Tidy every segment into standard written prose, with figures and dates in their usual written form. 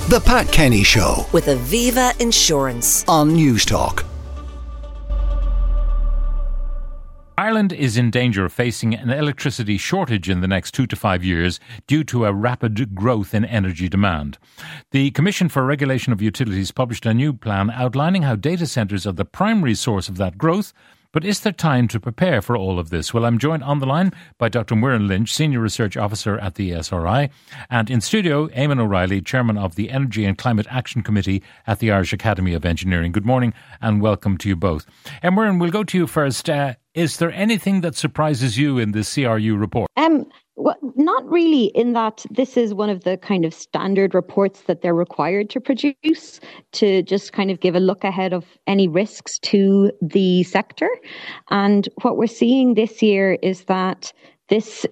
The Pat Kenny Show with Aviva Insurance on Newstalk. Ireland is in danger of facing an electricity shortage in the next 2 to 5 years due to a rapid growth in energy demand. The Commission for Regulation of Utilities published a new plan outlining how data centres are the primary source of that growth. But is there time to prepare for all of this? Well, I'm joined on the line by Dr. Muireann Lynch, Senior Research Officer at the ESRI, and in studio, Eamon O'Reilly, Chairman of the Energy and Climate Action Committee at the Irish Academy of Engineering. Good morning and welcome to you both. Muireann, we'll go to you first. Is there anything that surprises you in this CRU report? Well, not really, in that this is one of the kind of standard reports that they're required to produce to just kind of give a look ahead of any risks to the sector. And what we're seeing this year is that this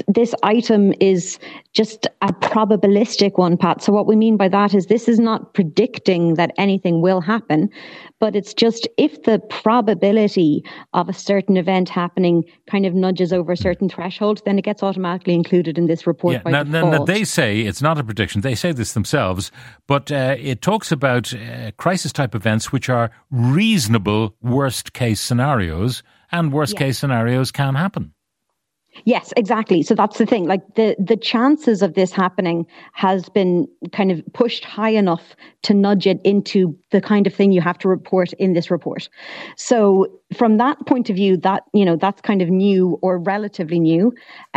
item is just a probabilistic one, Pat. So what we mean by that is this is not predicting that anything will happen, but it's just if the probability of a certain event happening kind of nudges over a certain threshold, then it gets automatically included in this report by default. Now, they say it's not a prediction. They say this themselves, but it talks about crisis-type events which are reasonable worst-case scenarios, and worst-case scenarios can happen. Yes, exactly. So that's the thing. Like the chances of this happening has been kind of pushed high enough to nudge it into the kind of thing you have to report in this report. So from that point of view, that, that's kind of new or relatively new.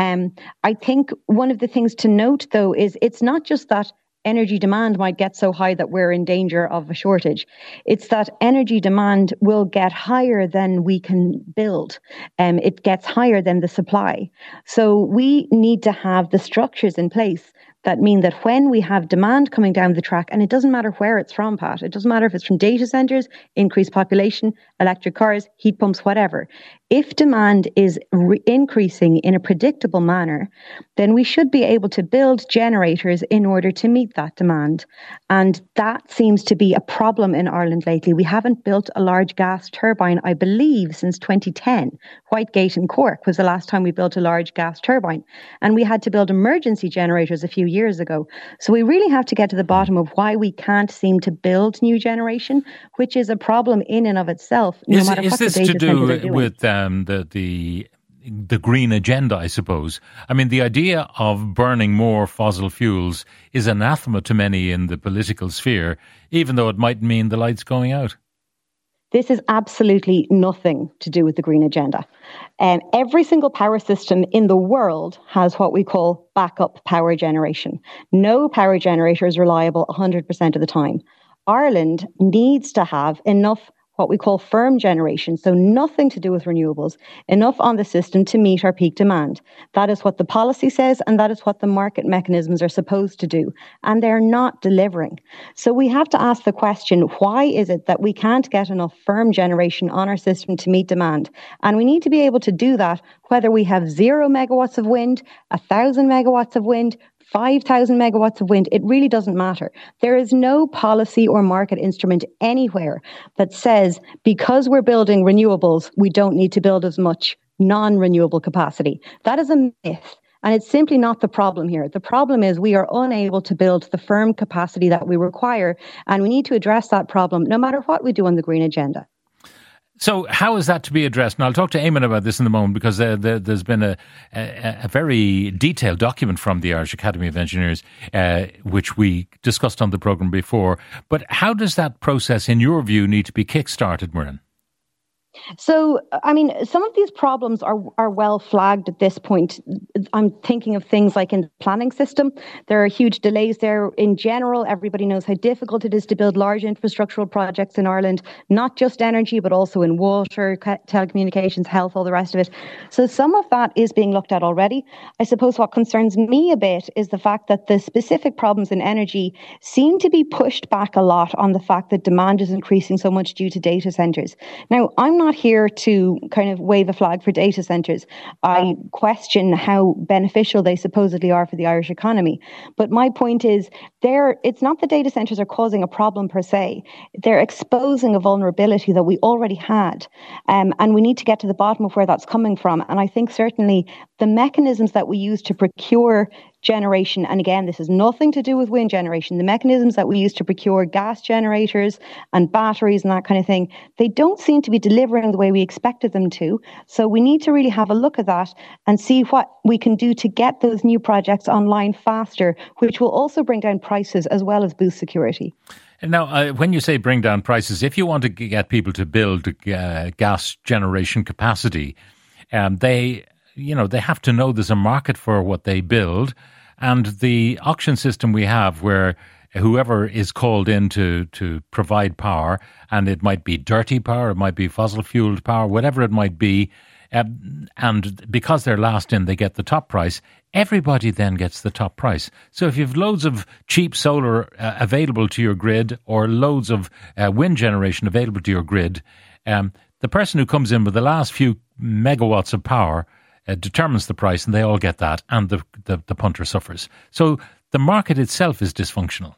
I think one of the things to note, though, is it's not just that energy demand might get so high that we're in danger of a shortage. It's that energy demand will get higher than we can build. It gets higher than the supply. So we need to have the structures in place that mean that when we have demand coming down the track, and it doesn't matter where it's from, Pat, it doesn't matter if it's from data centres, increased population, electric cars, heat pumps, whatever. If demand is increasing in a predictable manner, then we should be able to build generators in order to meet that demand. And that seems to be a problem in Ireland lately. We haven't built a large gas turbine, I believe, since 2010. Whitegate in Cork was the last time we built a large gas turbine. And we had to build emergency generators a few years ago. So we really have to get to the bottom of why we can't seem to build new generation, which is a problem in and of itself, no matter what the data centers are doing. Is this to do with the green agenda, I suppose? I mean, the idea of burning more fossil fuels is anathema to many in the political sphere, even though it might mean the lights going out. This is absolutely nothing to do with the green agenda. Every single power system in the world has what we call backup power generation. No power generator is reliable 100% of the time. Ireland needs to have enough what we call firm generation, so nothing to do with renewables, enough on the system to meet our peak demand. That is what the policy says, and that is what the market mechanisms are supposed to do, and they're not delivering. So we have to ask the question, why is it that we can't get enough firm generation on our system to meet demand? And we need to be able to do that whether we have 0 megawatts of wind, 1,000 megawatts of wind, 5,000 megawatts of wind, it really doesn't matter. There is no policy or market instrument anywhere that says because we're building renewables, we don't need to build as much non-renewable capacity. That is a myth. And it's simply not the problem here. The problem is we are unable to build the firm capacity that we require. And we need to address that problem no matter what we do on the green agenda. So how is that to be addressed? And I'll talk to Eamon about this in a moment, because there's been a very detailed document from the Irish Academy of Engineers, which we discussed on the programme before. But how does that process, in your view, need to be kick-started, Muireann? So, I mean, some of these problems are well flagged at this point. I'm thinking of things like in the planning system. There are huge delays there. In general, everybody knows how difficult it is to build large infrastructural projects in Ireland, not just energy, but also in water, telecommunications, health, all the rest of it. So some of that is being looked at already. I suppose what concerns me a bit is the fact that the specific problems in energy seem to be pushed back a lot on the fact that demand is increasing so much due to data centres. Now, I'm not here to kind of wave a flag for data centres. I question how beneficial they supposedly are for the Irish economy. But my point is, it's not that data centres are causing a problem per se. They're exposing a vulnerability that we already had. And we need to get to the bottom of where that's coming from. And I think certainly the mechanisms that we use to procure generation, and again, this has nothing to do with wind generation, the mechanisms that we use to procure gas generators and batteries and that kind of thing, they don't seem to be delivering the way we expected them to. So we need to really have a look at that and see what we can do to get those new projects online faster, which will also bring down prices as well as boost security. Now, when you say bring down prices, if you want to get people to build gas generation capacity, they have to know there's a market for what they build, and the auction system we have where whoever is called in to provide power, and it might be dirty power, it might be fossil fueled power, whatever it might be, and because they're last in, they get the top price. Everybody then gets the top price. So if you have loads of cheap solar available to your grid or loads of wind generation available to your grid, the person who comes in with the last few megawatts of power determines the price, and they all get that, and the punter suffers. So the market itself is dysfunctional.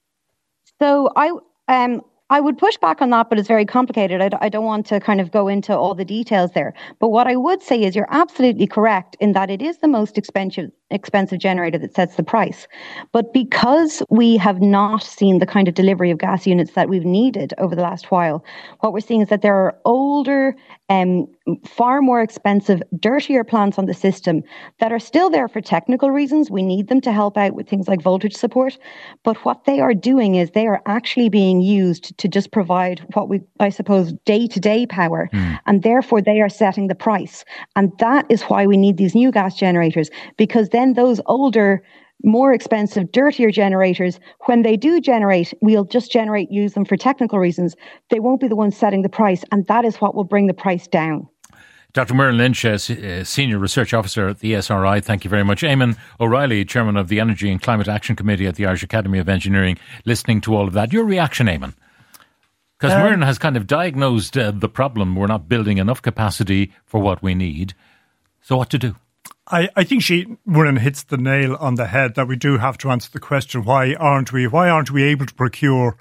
So I would push back on that, but it's very complicated. I don't want to kind of go into all the details there. But what I would say is you're absolutely correct in that it is the most expensive generator that sets the price. But because we have not seen the kind of delivery of gas units that we've needed over the last while, what we're seeing is that there are older, far more expensive, dirtier plants on the system that are still there for technical reasons. We need them to help out with things like voltage support. But what they are doing is they are actually being used to just provide what I suppose, day-to-day power. And therefore, they are setting the price. And that is why we need these new gas generators, because then those older, more expensive, dirtier generators, when they do generate, we'll just use them for technical reasons. They won't be the ones setting the price, and that is what will bring the price down. Dr. Muireann Lynch, Senior Research Officer at the ESRI, thank you very much. Eamon O'Reilly, Chairman of the Energy and Climate Action Committee at the Irish Academy of Engineering, listening to all of that. Your reaction, Eamon? Because Muireann has kind of diagnosed the problem. We're not building enough capacity for what we need. So what to do? I think Muireann hits the nail on the head that we do have to answer the question, why aren't we able to procure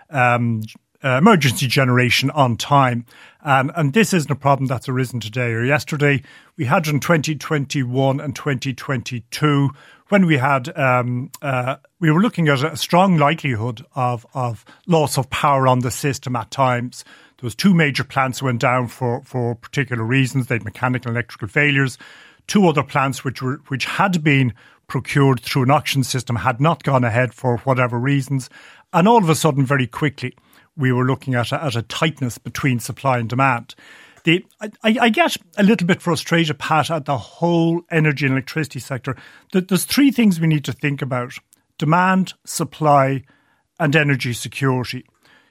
emergency generation on time? And this isn't a problem that's arisen today or yesterday. We had in 2021 and 2022 when we had we were looking at a strong likelihood of loss of power on the system at times. There was two major plants went down for particular reasons. They had mechanical and electrical failures. Two other plants which had been procured through an auction system had not gone ahead for whatever reasons. And all of a sudden, very quickly, we were looking at a tightness between supply and demand. I get a little bit frustrated, Pat, at the whole energy and electricity sector. There's three things we need to think about: demand, supply, and energy security.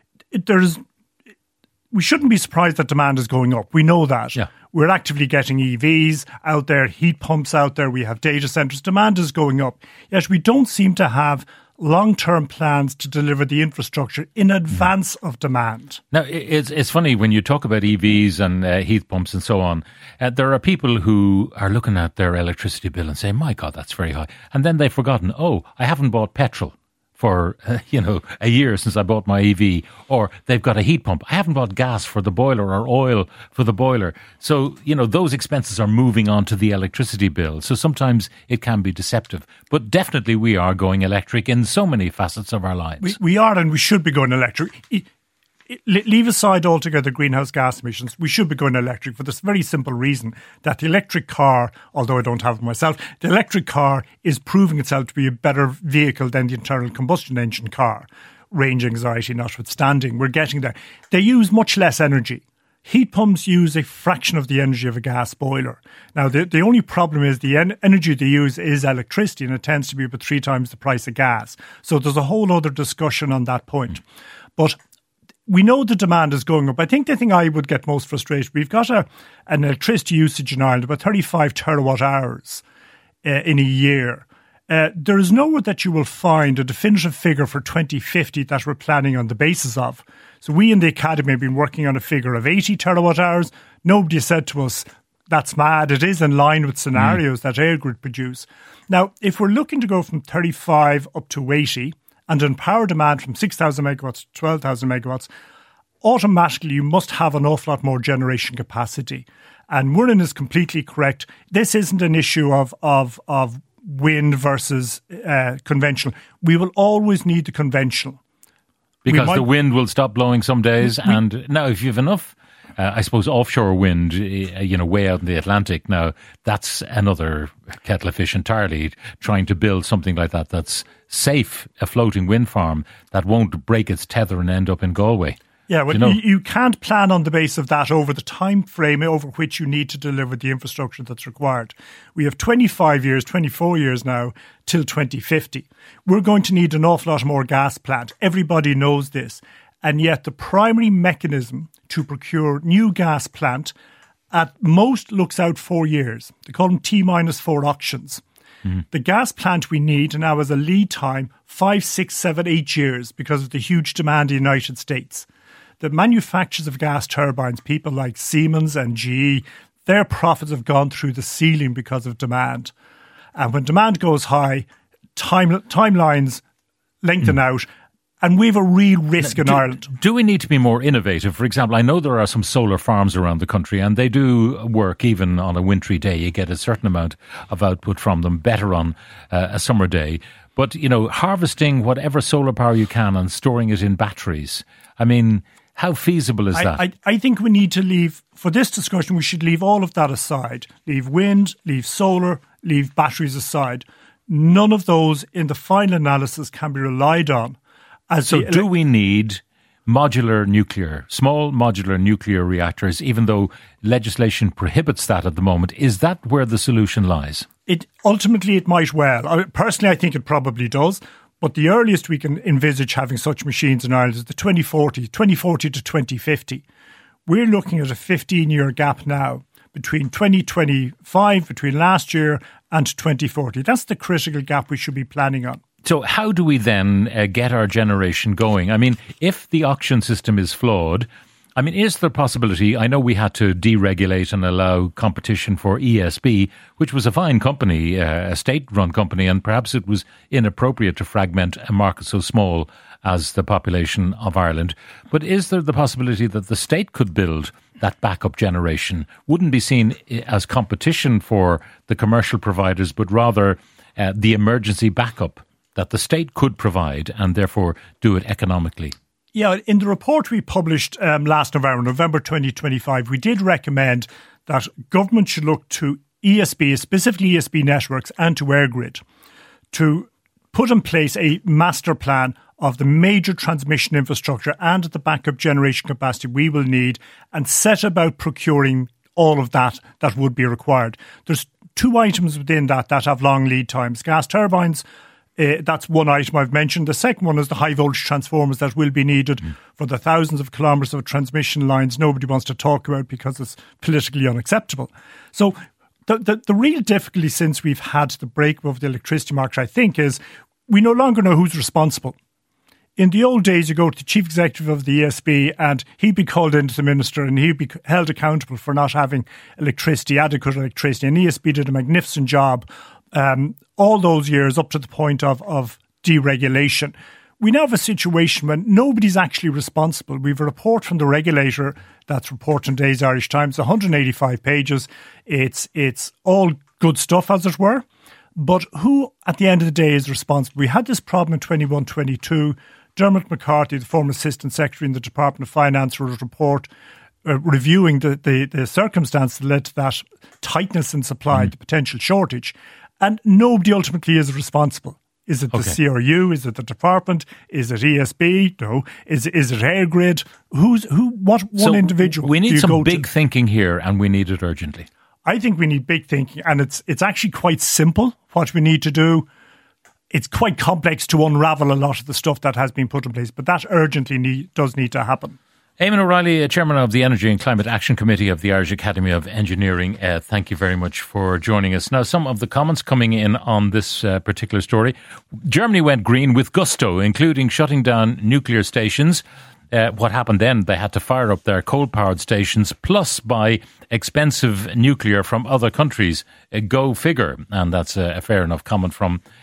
We shouldn't be surprised that demand is going up. We know that. Yeah. We're actively getting EVs out there, heat pumps out there. We have data centres. Demand is going up. Yet we don't seem to have long-term plans to deliver the infrastructure in advance of demand. Now, it's funny when you talk about EVs and heat pumps and so on. There are people who are looking at their electricity bill and say, my God, that's very high. And then they've forgotten, I haven't bought petrol for, a year since I bought my EV, or they've got a heat pump. I haven't bought gas for the boiler or oil for the boiler. So, those expenses are moving on to the electricity bill. So sometimes it can be deceptive. But definitely we are going electric in so many facets of our lives. We are, and we should be going electric. Leave aside altogether greenhouse gas emissions. We should be going electric for this very simple reason that the electric car, although I don't have it myself, the electric car is proving itself to be a better vehicle than the internal combustion engine car. Range anxiety notwithstanding, we're getting there. They use much less energy. Heat pumps use a fraction of the energy of a gas boiler. Now, the only problem is the energy they use is electricity, and it tends to be about 3 times the price of gas. So there's a whole other discussion on that point. But we know the demand is going up. I think the thing I would get most frustrated, we've got an electricity usage in Ireland, about 35 terawatt hours in a year. There is nowhere that you will find a definitive figure for 2050 that we're planning on the basis of. So we in the Academy have been working on a figure of 80 terawatt hours. Nobody said to us, that's mad. It is in line with scenarios that EirGrid produce. Now, if we're looking to go from 35 up to 80, and in power demand from 6,000 megawatts to 12,000 megawatts, automatically you must have an awful lot more generation capacity. And Muireann is completely correct. This isn't an issue of wind versus conventional. We will always need the conventional. Because the wind will stop blowing some days. And now if you have enough, I suppose, offshore wind, way out in the Atlantic, now that's another kettle of fish entirely, trying to build something like that that's safe, a floating wind farm that won't break its tether and end up in Galway. Yeah, well, you can't plan on the basis of that over the time frame over which you need to deliver the infrastructure that's required. We have 25 years, 24 years now, till 2050. We're going to need an awful lot more gas plant. Everybody knows this. And yet the primary mechanism to procure new gas plant at most looks out 4 years. They call them T-4 auctions. The gas plant we need now has a lead time 5, 6, 7, 8 years because of the huge demand in the United States. The manufacturers of gas turbines, people like Siemens and GE, their profits have gone through the ceiling because of demand. And when demand goes high, timelines lengthen out, and we have a real risk in Ireland. Do we need to be more innovative? For example, I know there are some solar farms around the country, and they do work even on a wintry day. You get a certain amount of output from them, better on a summer day. But, harvesting whatever solar power you can and storing it in batteries, I mean, how feasible is that? I think we need to leave, for this discussion, we should leave all of that aside. Leave wind, leave solar, leave batteries aside. None of those in the final analysis can be relied on. Do we need modular nuclear, small modular nuclear reactors, even though legislation prohibits that at the moment? Is that where the solution lies? Ultimately, it might well. Personally, I think it probably does. But the earliest we can envisage having such machines in Ireland is the 2040 to 2050. We're looking at a 15-year gap now between 2025, between last year, and 2040. That's the critical gap we should be planning on. So how do we then get our generation going? I mean, if the auction system is flawed, I mean, is there a possibility? I know we had to deregulate and allow competition for ESB, which was a fine company, a state-run company, and perhaps it was inappropriate to fragment a market so small as the population of Ireland. But is there the possibility that the state could build that backup generation? Wouldn't be seen as competition for the commercial providers, but rather the emergency backup that the state could provide and therefore do it economically? Yeah, in the report we published last November 2025, we did recommend that government should look to ESB, specifically ESB networks, and to EirGrid to put in place a master plan of the major transmission infrastructure and the backup generation capacity we will need, and set about procuring all of that would be required. There's two items within that have long lead times. Gas turbines, that's one item I've mentioned. The second one is the high voltage transformers that will be needed for the thousands of kilometres of transmission lines nobody wants to talk about because it's politically unacceptable. So the real difficulty since we've had the break of the electricity market, I think, is we no longer know who's responsible. In the old days, you go to the chief executive of the ESB and he'd be called into the minister and he'd be held accountable for not having adequate electricity. And ESB did a magnificent job all those years up to the point of deregulation. We now have a situation when nobody's actually responsible. We have a report from the regulator that's reported in today's Irish Times, 185 pages. It's all good stuff, as it were. But who, at the end of the day, is responsible? We had this problem in 21-22. Dermot McCarthy, the former Assistant Secretary in the Department of Finance, wrote a report reviewing the circumstances that led to that tightness in supply, the potential shortage. And nobody ultimately is responsible. Is it the CRU? Is it the department? Is it ESB? No. Is it EirGrid? What one individual? We need some big thinking here, and we need it urgently. I think we need big thinking, and it's actually quite simple what we need to do. It's quite complex to unravel a lot of the stuff that has been put in place, but that urgently does need to happen. Eamon O'Reilly, Chairman of the Energy and Climate Action Committee of the Irish Academy of Engineering, thank you very much for joining us. Now, some of the comments coming in on this particular story. Germany went green with gusto, including shutting down nuclear stations. What happened then? They had to fire up their coal-powered stations, plus buy expensive nuclear from other countries. Go figure. And that's a fair enough comment from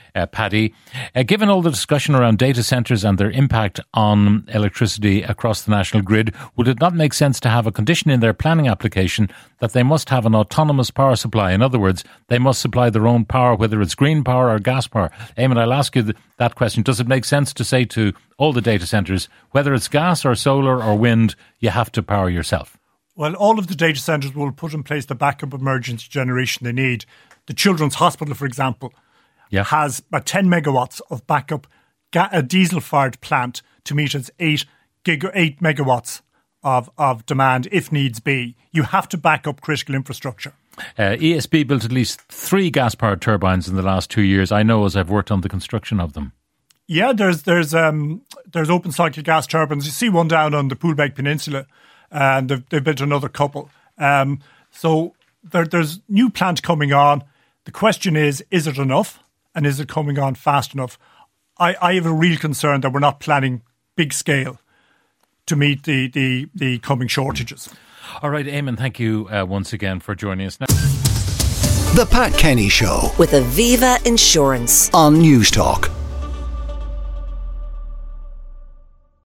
Paddy. Given all the discussion around data centres and their impact on electricity across the national grid, would it not make sense to have a condition in their planning application that they must have an autonomous power supply? In other words, they must supply their own power, whether it's green power or gas power. Eamon, I'll ask you that question. Does it make sense to say to all the data centres, whether it's gas or solar or wind, you have to power yourself? Well, all of the data centres will put in place the backup emergency generation they need. The Children's Hospital, for example, has about 10 megawatts of backup a diesel-fired plant to meet its 8 megawatts of demand if needs be. You have to back up critical infrastructure. ESB built at least 3 gas-powered turbines in the last 2 years. I know, as I've worked on the construction of them. Yeah, there's open cycle gas turbines. You see one down on the Poolbeg Peninsula, and they've built another couple. So there's new plant coming on. The question is it enough? And is it coming on fast enough? I have a real concern that we're not planning big scale to meet the coming shortages. All right, Eamon, thank you once again for joining us. The Pat Kenny Show with Aviva Insurance on News Talk.